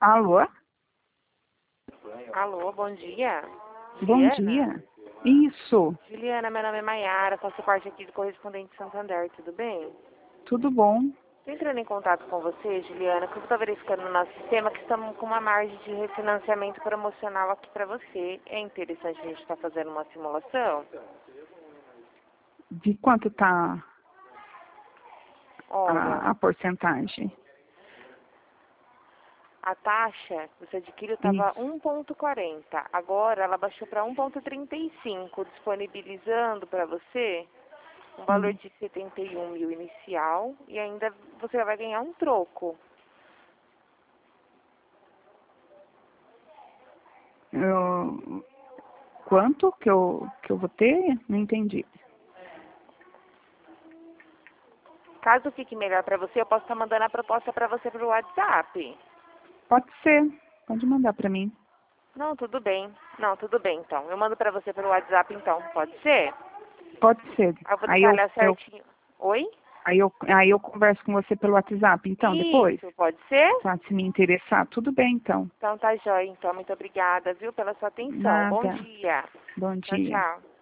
Alô? Alô, bom dia. Bom Juliana? dia. Isso, Juliana, meu nome é Maiara, faço parte aqui do Correspondente Santander, tudo bem? tudo bom? Estou entrando em contato com você, Juliana, que eu estou verificando no nosso sistema que estamos com uma margem de refinanciamento promocional aqui para você. É interessante a gente estar fazendo uma simulação? De quanto tá Olha, a porcentagem? a taxa que você adquiriu estava Isso. 1,40. Agora ela baixou para 1,35, disponibilizando para você um valor de 71 mil inicial e ainda você vai ganhar um troco. Quanto que eu vou ter? Não entendi. Caso fique melhor para você, eu posso estar mandando a proposta para você pelo WhatsApp. Pode ser. Pode mandar para mim. Não, tudo bem. Não, tudo bem, então. Eu mando para você pelo WhatsApp, então. Pode ser? Pode ser. Aí eu vou Aí eu, detalhar eu, certinho. Oi? aí eu converso com você pelo WhatsApp, então, depois? Isso, pode ser? Tá, se me interessar, tudo bem, então. Então tá jóia. Então, muito obrigada, viu, pela sua atenção. Bom Nada. dia. Bom Tchau, dia. tchau.